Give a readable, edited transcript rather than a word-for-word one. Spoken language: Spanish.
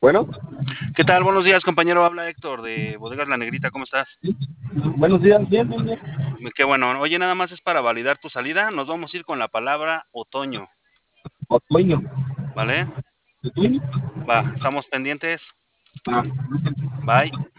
Bueno, ¿Qué tal? Buenos días, compañero. Habla Héctor de Bodegas La Negrita. ¿Cómo estás? sí, buenos días, bien, bien, bien. Qué bueno. Oye, nada más es para validar tu salida. Nos vamos a ir con la palabra otoño, Otoño, ¿vale? otoño. Va, estamos pendientes. Ah, Bye.